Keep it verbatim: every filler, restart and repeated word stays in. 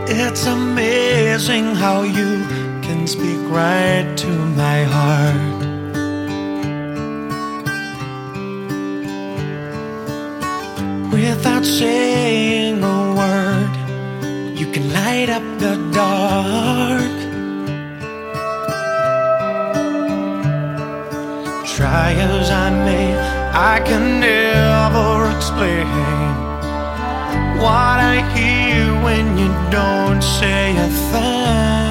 It's amazing how you can speak right to my heart. Without saying a word, you can light up the dark. Try as I may, I can never explain what I hear when you don't say a thing.